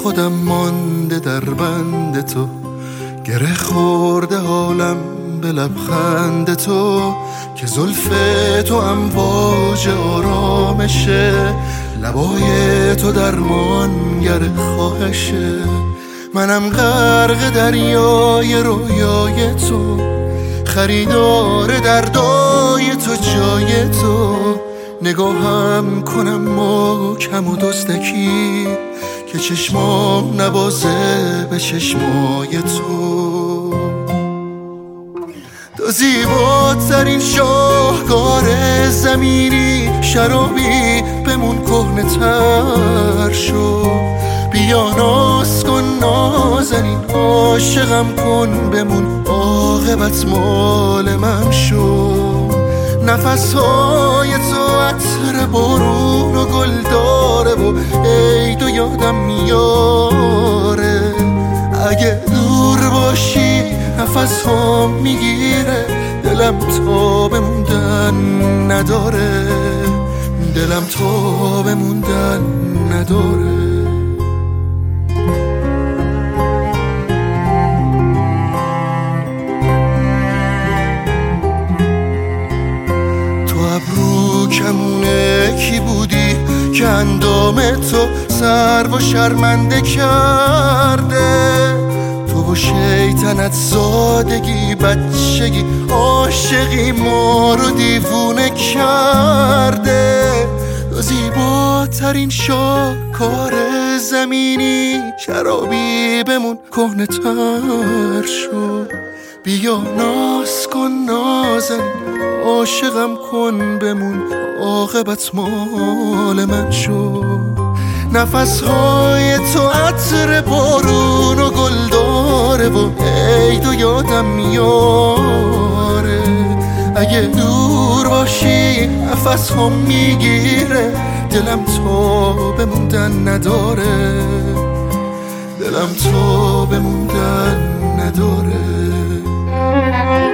خودم مانده در بند تو، گره خورده حالم به لبخند تو، که زلف تو امواج آرامشه، لبای تو درمانگر خواهشه. منم غرق دریای رویای تو، خریدار دردای تو جای تو، نگاهم کنم محکم و دزدکی، که چشمام نوازه به چشمای تو. تو زیباترین شاهکار زمینی، شرابی بمون کهنه تر شو، بیا ناز کن نازنین، عاشقم کن بمون، عاقبت مال من شو. نفسهای تو عطر بارون و گل داره و عید و یادم میاره، اگه دور باشی نفس ها میگیره، دلم تا بموندن نداره، دلم تا بموندن نداره. ابرو کمونه کی بودی که اندام تو سرو و شرمنده کرده، تو و شیطنت زادگی بچگی عاشقی ما رو دیوونه کرده. تو زیباترین شاهکار زمینی، شرابی بمون کهنه تر شو، بیا ناز کن نازن، عاشقم کن بمون، عاقبت مال من شو. نفسهای تو عطر بارون و گل داره و عید و یادم میاره، اگه دور باشی نفس هم میگیره، دلم تا بموندن نداره، دلم تا بموندن نداره.